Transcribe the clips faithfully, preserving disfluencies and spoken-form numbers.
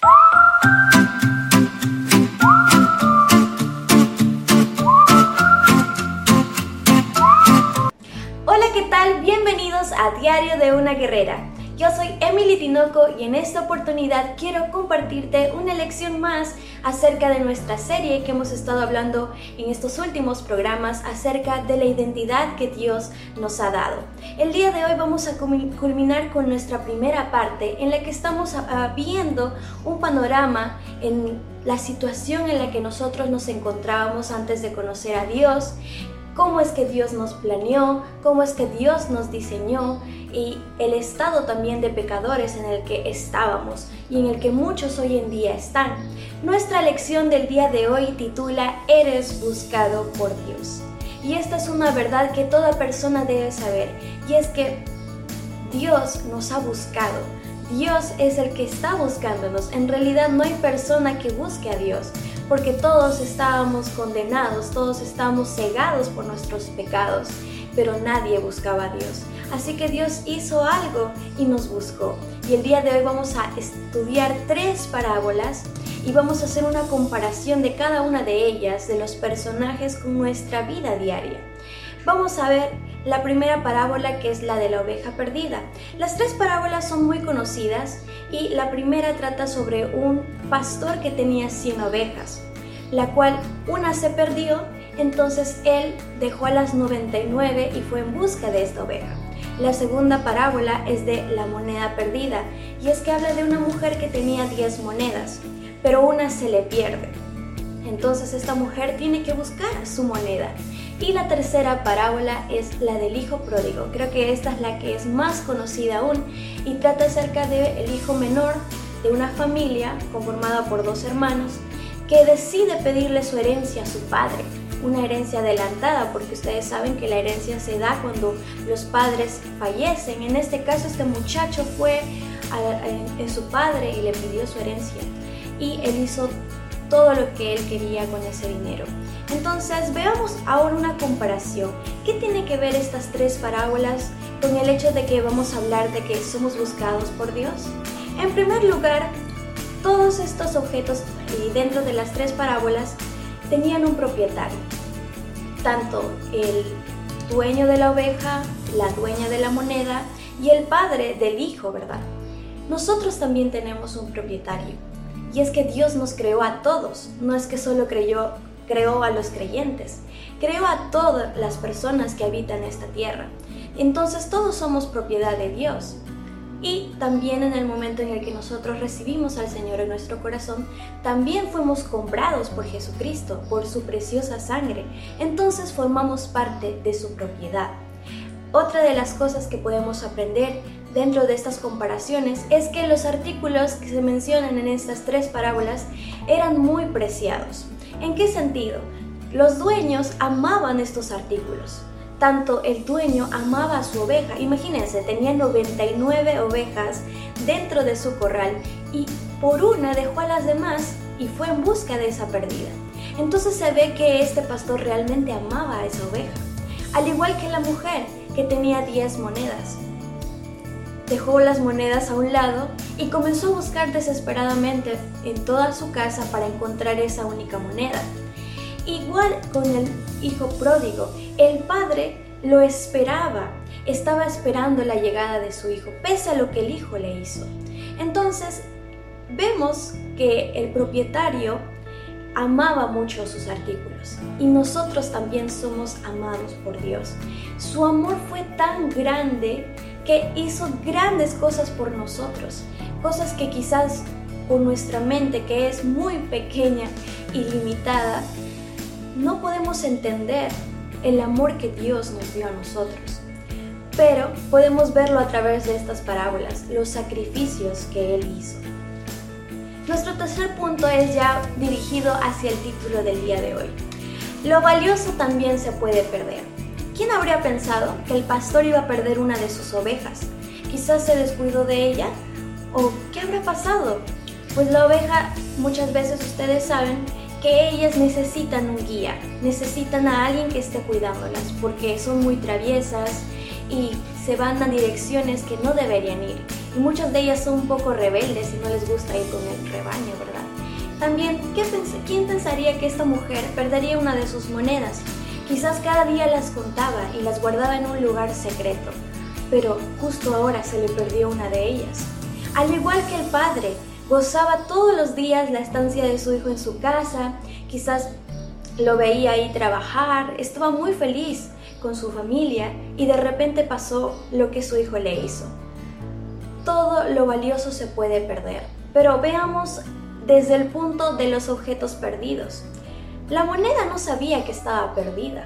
Hola, ¿qué tal? Bienvenidos a Diario de una Guerrera. Yo soy Emily Tinoco y en esta oportunidad quiero compartirte una lección más acerca de nuestra serie que hemos estado hablando en estos últimos programas acerca de la identidad que Dios nos ha dado. El día de hoy vamos a culminar con nuestra primera parte en la que estamos viendo un panorama en la situación en la que nosotros nos encontrábamos antes de conocer a Dios, cómo es que Dios nos planeó, cómo es que Dios nos diseñó y el estado también de pecadores en el que estábamos y en el que muchos hoy en día están. Nuestra lección del día de hoy titula Eres buscado por Dios. Y esta es una verdad que toda persona debe saber, y es que Dios nos ha buscado. Dios es el que está buscándonos. En realidad no hay persona que busque a Dios, porque todos estábamos condenados, todos estábamos cegados por nuestros pecados, pero nadie buscaba a Dios. Así que Dios hizo algo y nos buscó. Y el día de hoy vamos a estudiar tres parábolas y vamos a hacer una comparación de cada una de ellas, de los personajes con nuestra vida diaria. Vamos a ver la primera parábola, que es la de la oveja perdida. Las tres parábolas son muy conocidas y la primera trata sobre un pastor que tenía cien ovejas, la cual una se perdió, entonces él dejó a las noventa y nueve y fue en busca de esta oveja. La segunda parábola es de la moneda perdida, y es que habla de una mujer que tenía diez monedas, pero una se le pierde. Entonces esta mujer tiene que buscar su moneda. Y la tercera parábola es la del hijo pródigo. Creo que esta es la que es más conocida aún y trata acerca del hijo menor de una familia conformada por dos hermanos que decide pedirle su herencia a su padre, una herencia adelantada, porque ustedes saben que la herencia se da cuando los padres fallecen. En este caso, este muchacho fue a, a, a su padre y le pidió su herencia, y él hizo todo lo que él quería con ese dinero. Entonces veamos ahora una comparación. ¿Qué tiene que ver estas tres parábolas con el hecho de que vamos a hablar de que somos buscados por Dios? En primer lugar, todos estos objetos y dentro de las tres parábolas tenían un propietario. Tanto el dueño de la oveja, la dueña de la moneda y el padre del hijo, ¿verdad? Nosotros también tenemos un propietario. Y es que Dios nos creó a todos, no es que solo creyó, creó a los creyentes, creó a todas las personas que habitan esta tierra. Entonces todos somos propiedad de Dios. Y también en el momento en el que nosotros recibimos al Señor en nuestro corazón, también fuimos comprados por Jesucristo, por su preciosa sangre. Entonces formamos parte de su propiedad. Otra de las cosas que podemos aprender dentro de estas comparaciones es que los artículos que se mencionan en estas tres parábolas eran muy preciados. ¿En qué sentido? Los dueños amaban estos artículos. Tanto el dueño amaba a su oveja. Imagínense, tenía noventa y nueve ovejas dentro de su corral y por una dejó a las demás y fue en busca de esa perdida. Entonces se ve que este pastor realmente amaba a esa oveja. Al igual que la mujer, que tenía diez monedas. Dejó las monedas a un lado y comenzó a buscar desesperadamente en toda su casa para encontrar esa única moneda. Igual con el hijo pródigo, el padre lo esperaba, estaba esperando la llegada de su hijo, pese a lo que el hijo le hizo. Entonces, vemos que el propietario amaba mucho sus artículos y nosotros también somos amados por Dios. Su amor fue tan grande que hizo grandes cosas por nosotros, cosas que quizás con nuestra mente, que es muy pequeña y limitada, no podemos entender el amor que Dios nos dio a nosotros. Pero podemos verlo a través de estas parábolas, los sacrificios que Él hizo. Nuestro tercer punto es ya dirigido hacia el título del día de hoy. Lo valioso también se puede perder. ¿Quién habría pensado que el pastor iba a perder una de sus ovejas? Quizás se descuidó de ella. ¿O qué habrá pasado? Pues la oveja, muchas veces ustedes saben que ellas necesitan un guía, necesitan a alguien que esté cuidándolas porque son muy traviesas y se van a direcciones que no deberían ir. y muchas de ellas son un poco rebeldes y no les gusta ir con el rebaño, ¿verdad? También, ¿qué pens- ¿quién pensaría que esta mujer perdería una de sus monedas? Quizás cada día las contaba y las guardaba en un lugar secreto, pero justo ahora se le perdió una de ellas. Al igual que el padre, gozaba todos los días la estancia de su hijo en su casa, quizás lo veía ahí trabajar, estaba muy feliz con su familia y de repente pasó lo que su hijo le hizo. Todo lo valioso se puede perder, pero veamos desde el punto de los objetos perdidos. La moneda no sabía que estaba perdida.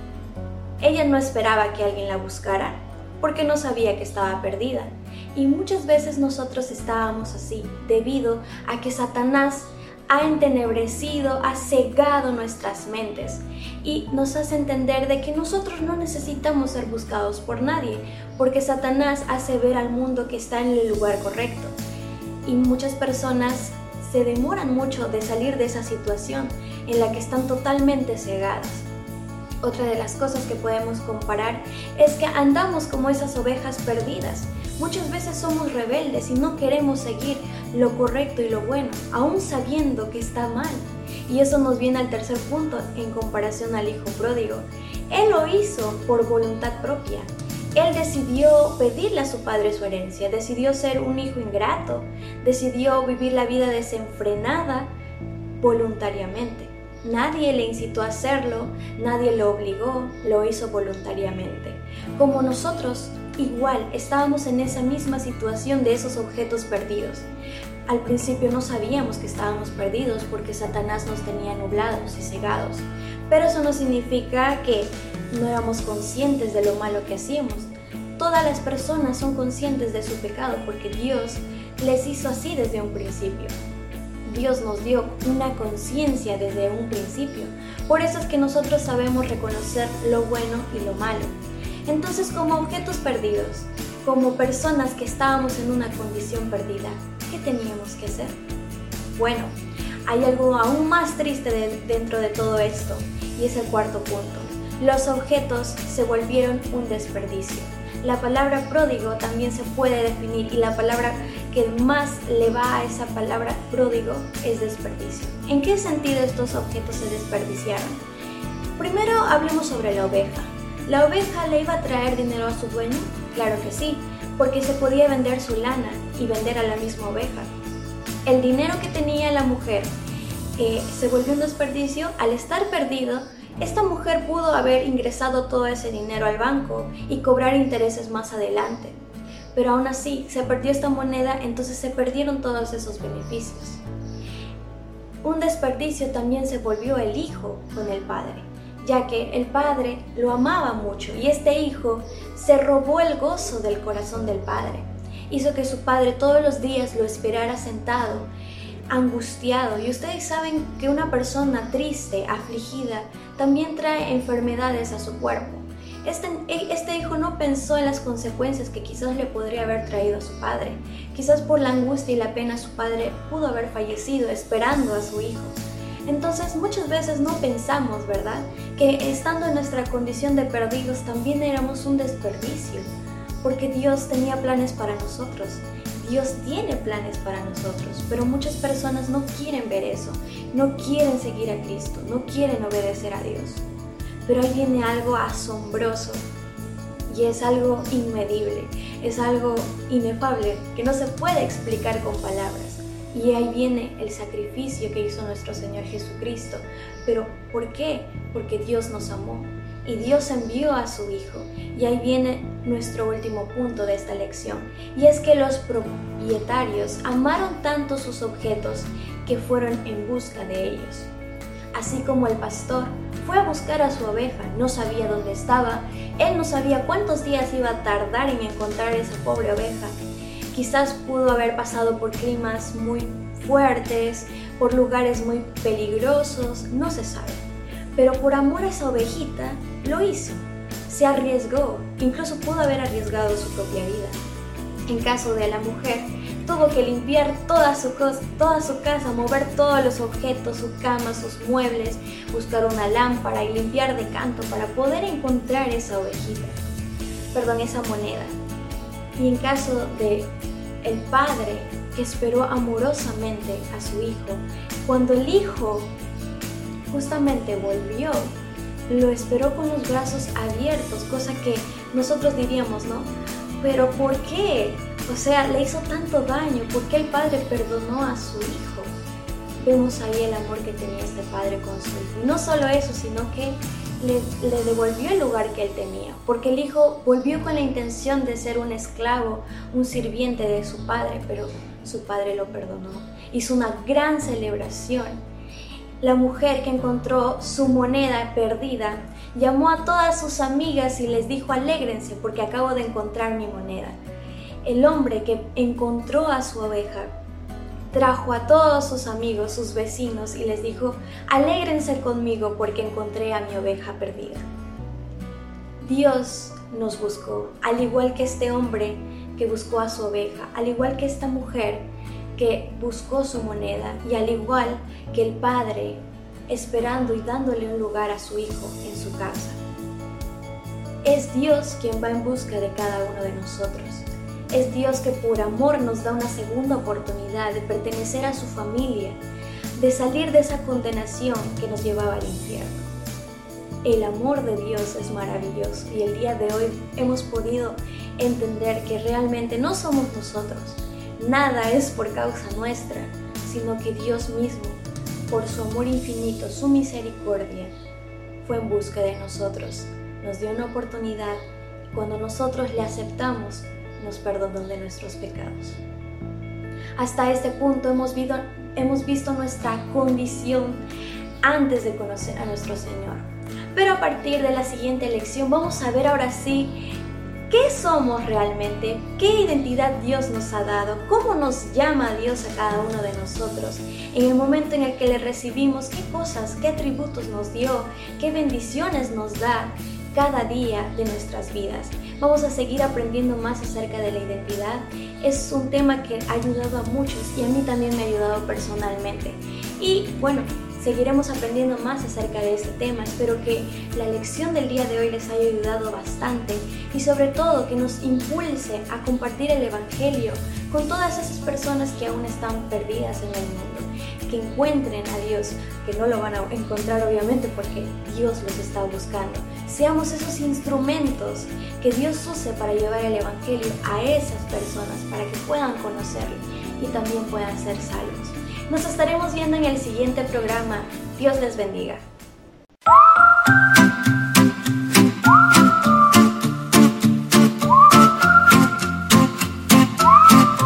Ella no esperaba que alguien la buscara porque no sabía que estaba perdida. Y muchas veces nosotros estábamos así debido a que Satanás ha entenebrecido, ha cegado nuestras mentes y nos hace entender de que nosotros no necesitamos ser buscados por nadie, porque Satanás hace ver al mundo que está en el lugar correcto. Y muchas personas se demoran mucho de salir de esa situación en la que están totalmente cegadas. Otra de las cosas que podemos comparar es que andamos como esas ovejas perdidas. Muchas veces somos rebeldes y no queremos seguir lo correcto y lo bueno, aún sabiendo que está mal. Y eso nos viene al tercer punto en comparación al hijo pródigo. Él lo hizo por voluntad propia. Él decidió pedirle a su padre su herencia, decidió ser un hijo ingrato, decidió vivir la vida desenfrenada voluntariamente. Nadie le incitó a hacerlo, nadie lo obligó, lo hizo voluntariamente. Como nosotros, igual, estábamos en esa misma situación de esos objetos perdidos. Al principio no sabíamos que estábamos perdidos porque Satanás nos tenía nublados y cegados, pero eso no significa que no éramos conscientes de lo malo que hacíamos. Todas las personas son conscientes de su pecado porque Dios les hizo así desde un principio. Dios nos dio una conciencia desde un principio. Por eso es que nosotros sabemos reconocer lo bueno y lo malo. Entonces, como objetos perdidos, como personas que estábamos en una condición perdida, ¿qué teníamos que hacer? Bueno, hay algo aún más triste de, dentro de todo esto, y es el cuarto punto. Los objetos se volvieron un desperdicio. La palabra pródigo también se puede definir y la palabra que más le va a esa palabra pródigo es desperdicio. ¿En qué sentido estos objetos se desperdiciaron? Primero hablemos sobre la oveja. ¿La oveja le iba a traer dinero a su dueño? Claro que sí, porque se podía vender su lana y vender a la misma oveja. El dinero que tenía la mujer eh, se volvió un desperdicio. Al estar perdido, esta mujer pudo haber ingresado todo ese dinero al banco y cobrar intereses más adelante. Pero aún así, se perdió esta moneda, entonces se perdieron todos esos beneficios. Un desperdicio también se volvió el hijo con el padre, ya que el padre lo amaba mucho y este hijo se robó el gozo del corazón del padre. Hizo que su padre todos los días lo esperara sentado, angustiado. Y ustedes saben que una persona triste, afligida, también trae enfermedades a su cuerpo. Este, este hijo no pensó en las consecuencias que quizás le podría haber traído a su padre. Quizás por la angustia y la pena su padre pudo haber fallecido esperando a su hijo. Entonces muchas veces no pensamos, ¿verdad?, que estando en nuestra condición de perdidos también éramos un desperdicio, porque Dios tenía planes para nosotros. Dios tiene planes para nosotros, pero muchas personas no quieren ver eso, no quieren seguir a Cristo, no quieren obedecer a Dios. Pero ahí viene algo asombroso y es algo inmedible, es algo inefable que no se puede explicar con palabras. Y ahí viene el sacrificio que hizo nuestro Señor Jesucristo. ¿Pero por qué? Porque Dios nos amó y Dios envió a su Hijo. Y ahí viene nuestro último punto de esta lección, y es que los propietarios amaron tanto sus objetos que fueron en busca de ellos. Así como el pastor fue a buscar a su oveja, no sabía dónde estaba, él no sabía cuántos días iba a tardar en encontrar esa pobre oveja. Quizás pudo haber pasado por climas muy fuertes, por lugares muy peligrosos, no se sabe. Pero por amor a esa ovejita, lo hizo. Se arriesgó, incluso pudo haber arriesgado su propia vida. En caso de la mujer, tuvo que limpiar toda su, toda su casa, mover todos los objetos, su cama, sus muebles, buscar una lámpara y limpiar de canto para poder encontrar esa ovejita, perdón, esa moneda. Y en caso de el padre que esperó amorosamente a su hijo. Cuando el hijo justamente volvió, lo esperó con los brazos abiertos, cosa que nosotros diríamos, ¿no? ¿Pero por qué? O sea, le hizo tanto daño, ¿por qué el padre perdonó a su hijo? Vemos ahí el amor que tenía este padre con su hijo. Y no solo eso, sino que le, le devolvió el lugar que él tenía, porque el hijo volvió con la intención de ser un esclavo, un sirviente de su padre, pero su padre lo perdonó. Hizo una gran celebración. La mujer que encontró su moneda perdida llamó a todas sus amigas y les dijo: alégrense porque acabo de encontrar mi moneda. El hombre que encontró a su oveja trajo a todos sus amigos, sus vecinos, y les dijo: alégrense conmigo porque encontré a mi oveja perdida. Dios nos buscó, al igual que este hombre que buscó a su oveja, al igual que esta mujer que buscó su moneda, y al igual que el padre esperando y dándole un lugar a su hijo en su casa. Es Dios quien va en busca de cada uno de nosotros. Es Dios que por amor nos da una segunda oportunidad de pertenecer a su familia, de salir de esa condenación que nos llevaba al infierno. El amor de Dios es maravilloso y el día de hoy hemos podido entender que realmente no somos nosotros. Nada es por causa nuestra, sino que Dios mismo, por su amor infinito, su misericordia, fue en busca de nosotros. Nos dio una oportunidad y cuando nosotros le aceptamos, nos perdonó de nuestros pecados. Hasta este punto hemos visto, hemos visto nuestra condición antes de conocer a nuestro Señor. Pero a partir de la siguiente lección vamos a ver ahora sí ¿qué somos realmente? ¿Qué identidad Dios nos ha dado? ¿Cómo nos llama Dios a cada uno de nosotros? En el momento en el que le recibimos, ¿qué cosas, qué atributos nos dio? ¿Qué bendiciones nos da cada día de nuestras vidas? Vamos a seguir aprendiendo más acerca de la identidad. Es un tema que ha ayudado a muchos y a mí también me ha ayudado personalmente. Y bueno, seguiremos aprendiendo más acerca de este tema. Espero que la lección del día de hoy les haya ayudado bastante y sobre todo que nos impulse a compartir el Evangelio con todas esas personas que aún están perdidas en el mundo, que encuentren a Dios, que no lo van a encontrar obviamente porque Dios los está buscando. Seamos esos instrumentos que Dios use para llevar el Evangelio a esas personas para que puedan conocerlo y también puedan ser salvos. Nos estaremos viendo en el siguiente programa. Dios les bendiga.